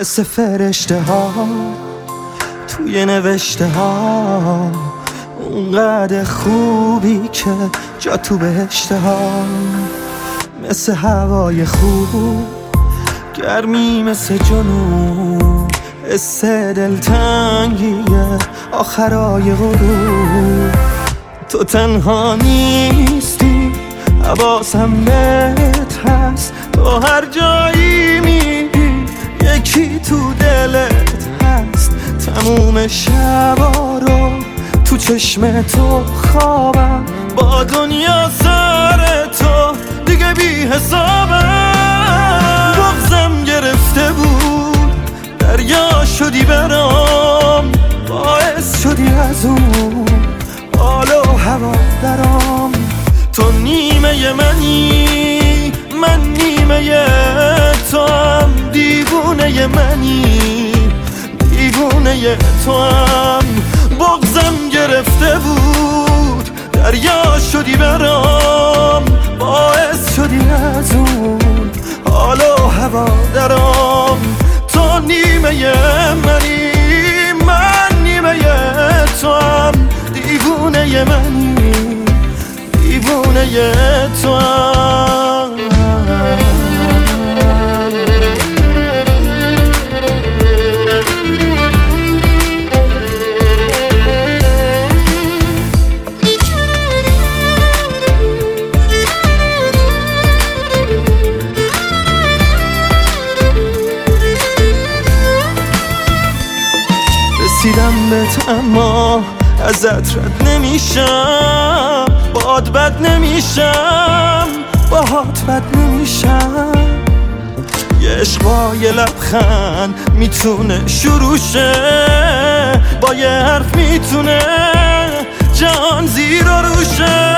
مثل فرشته ها توی نوشته ها، اونقدر خوبی که جا تو بهشته ها، مثل هوای خوب گرمی مثل جنوب، حس دلتنگیه آخرای غروب. تو تنها نیستی حواسم بهت هست، تو هر جایی میری یکی تو دلت هست. تموم شبا رو تو چشم تو خوابم، با دنیا سر تو دیگه بی حسابم. بغضم گرفته بود دریا شدی برام، باعث شدی از اون حال و هوا درام. تو نیمه منی من نیمه تو هم، دیوونه منی دیوونه تو هم. بغضم گرفته بود دریا شدی برام، باعث شدی از اون حال و هوا درام. تو نیمه منی من نیمه تو هم، دیوونه منی دیوونه تو هم. رسیدم بهت اما ازت رد نمیشم، باد بد نمیشم باهات بد نمیشم. یه عشق با یه لبخند میتونه شروع شه، با یه حرف میتونه جهان زیر و روشه.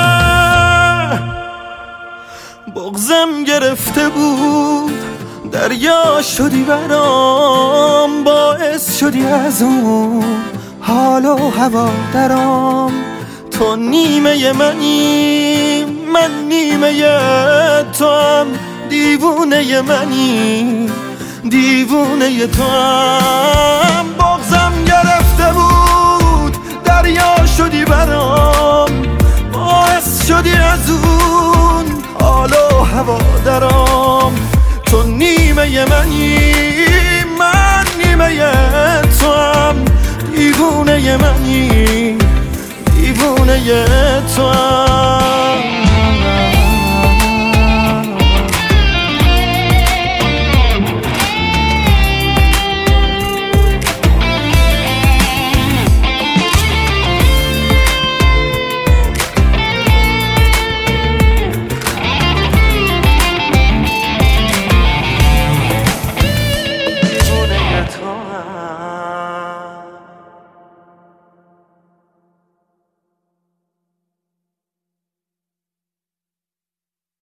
بغضم گرفته بود دریا شدی برام، باعث شدی از اون حال و هوا درام. تو نیمه منی من نیمه تو هم، دیوونه منی دیوونه تو هم. بغضم گرفته بود دریا شدی برام، باعث شدی از اون حال و هوا درام. تو نیمه منی من نیمه تو هم، دیوونه منی دیوونه تو هم.